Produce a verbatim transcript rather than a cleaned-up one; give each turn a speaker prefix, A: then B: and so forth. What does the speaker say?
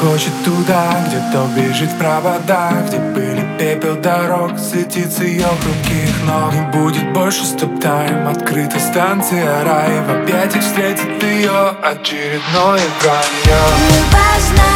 A: хочет туда, где то бежит в проводах, где пыль и пепел дорог, светится ее хрупких ног. Не будет больше стоп-тайм, открыта станция рай. В объятиях встретит ее очередное вранье.
B: Не важно,